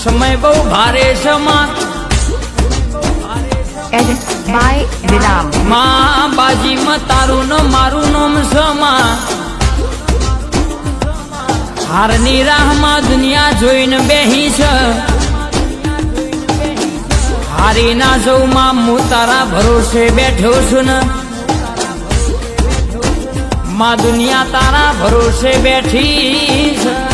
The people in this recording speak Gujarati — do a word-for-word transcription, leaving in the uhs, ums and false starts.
સમય બહુ ભારે છે માં બાય વિરામ માં બાજીમાં તારું ન મારું નામ છે માં હારની રાહમાં દુનિયા જોઈને બેહી છે હારી ના જવું માં હું તારા ભરોસે બેઠો છું ને માં દુનિયા તારા ભરોસે બેઠી છે।